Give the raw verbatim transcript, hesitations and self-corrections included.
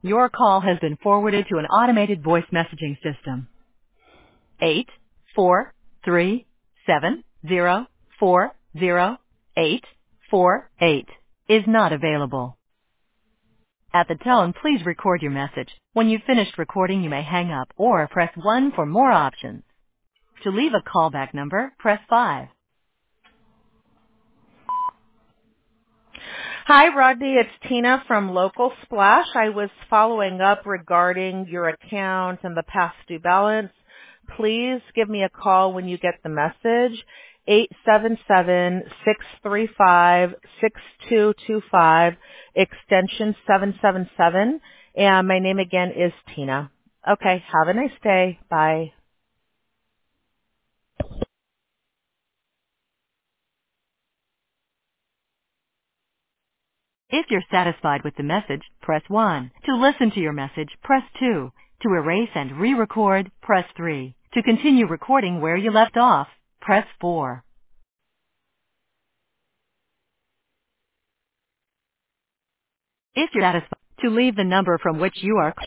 Your call has been forwarded to an automated voice messaging system. Eight four three seven zero four zero eight four eight is not available. At the tone, please record your message. When you've finished recording, you may hang up or press one for more options. To leave a callback number, press five. Hi, Rodney. It's Tina from Local Splash. I was following up regarding your account and the past due balance. Please give me a call when you get the message. eight seven seven, six three five, six two two five, extension seven seven seven. And my name again is Tina. Okay, have a nice day. Bye. If you're satisfied with the message, press one. To listen to your message, press two. To erase and re-record, press three. To continue recording where you left off, press four. If you're satisfied, to leave the number from which you are